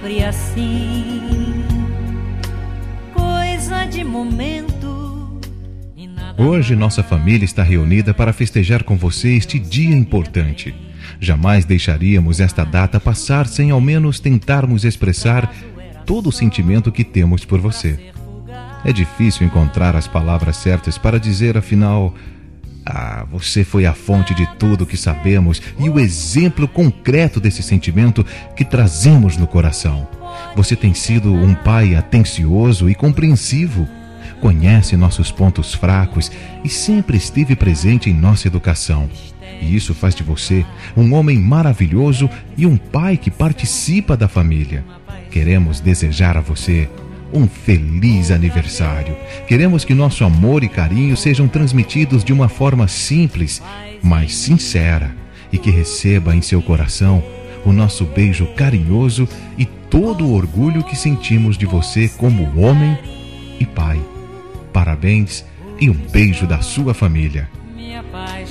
sempre assim, coisa de momento. Hoje nossa família está reunida para festejar com você este dia importante. Jamais deixaríamos esta data passar sem ao menos tentarmos expressar todo o sentimento que temos por você. É difícil encontrar as palavras certas para dizer, afinal, você foi a fonte de tudo que sabemos e o exemplo concreto desse sentimento que trazemos no coração. Você tem sido um pai atencioso e compreensivo, conhece nossos pontos fracos e sempre esteve presente em nossa educação. E isso faz de você um homem maravilhoso e um pai que participa da família. Queremos desejar a você um feliz aniversário. Queremos que nosso amor e carinho sejam transmitidos de uma forma simples, mas sincera, e que receba em seu coração o nosso beijo carinhoso e todo o orgulho que sentimos de você como homem e pai. Parabéns e um beijo da sua família. Minha paz.